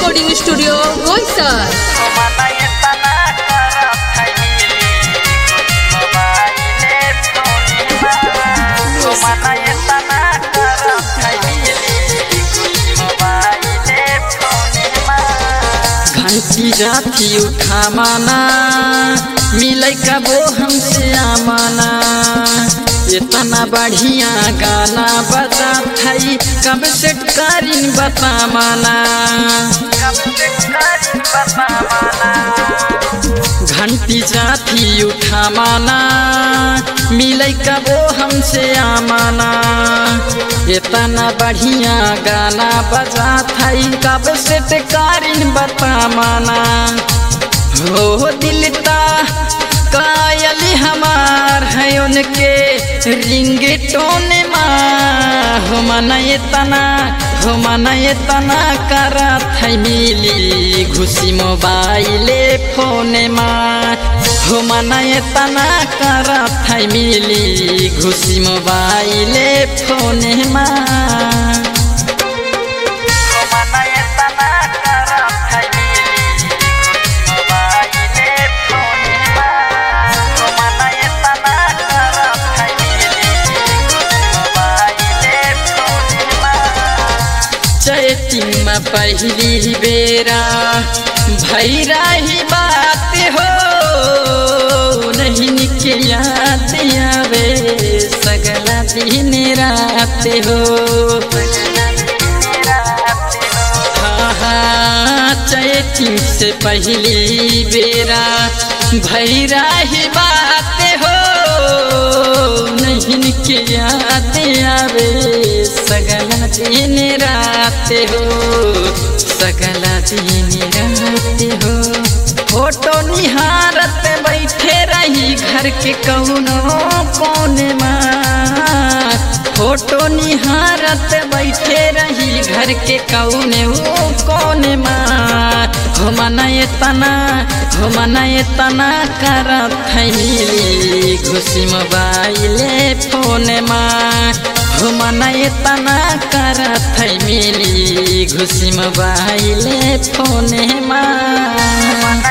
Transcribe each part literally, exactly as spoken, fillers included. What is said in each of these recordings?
Recording studio Boisar. घंटी जाती उठा माना मिलै कबो हमसे आमाना, इतना बढ़िया गाना बजा थई कब से करीन बता माना। घंटी जाती उठा माना मिलै कबो हमसे आमाना, इतना बढ़िया गाना बजा थई कब से करीन बता माना। हो दिलता कायल हमार है उनके रिंगटोन माँ, हो मन इतना हो मन इतना करत है मिली घुसी मोबाइले फोन माँ, हो मन इतना करत है मिली घुसी मोबाइले फोन माँ। चैटिंग में पहली बेरा भैरा ही बात हो, नहीं निकलियात आवे सगला दिन रात हो। हाँ हाँ चैटिंग से पहली बेरा भैरा ही बात हो, नहीं निकलियात आवे सगला दिन रात हो, सगला दिन रात हो। फोटो निहारत बैठे रही घर के कौनो कोने माँ, फोटो निहारत बैठे रही घर के कौने कोने माँ। हो मन इतना हो मन इतना करत है मिली घुसी मोबाइले फोन माँ, हो मन इतना करत है मिली घुसी मोबाइले फोन माँ।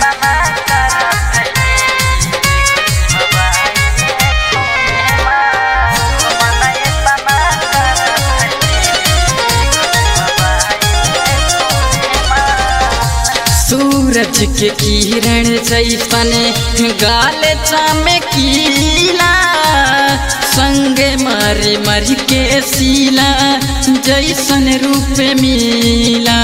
सूरज के किरण जैसने गाल चमकीला, संगे मरे मर के सीला जैसन रूप मिला।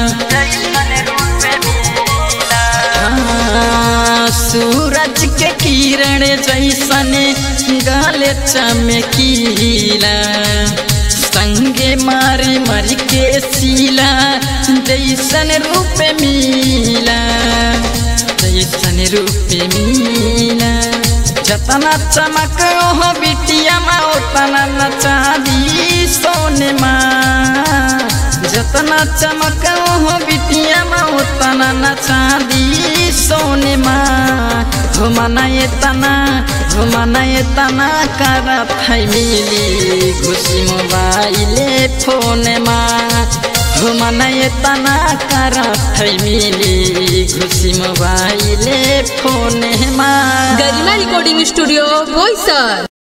हाँ, सूरज के किरण जैसने गाल चमकीला, संगे मारे मर के सीला जैसन रूप मिला, जैसन रूप मिला। जतना चमक हो बिटिया माँ उतना नचा दी सोने माँ, जतना चमक हो बिटिया माँ उतना नचा दी सोने माँ। हो मन इतना हो मन इतना करत है मिली घुसी मोबाइले फोन माँ, हो मन इतना करत है मिली घुसी मोबाइले फोन माँ। Garima recording studio Boisar.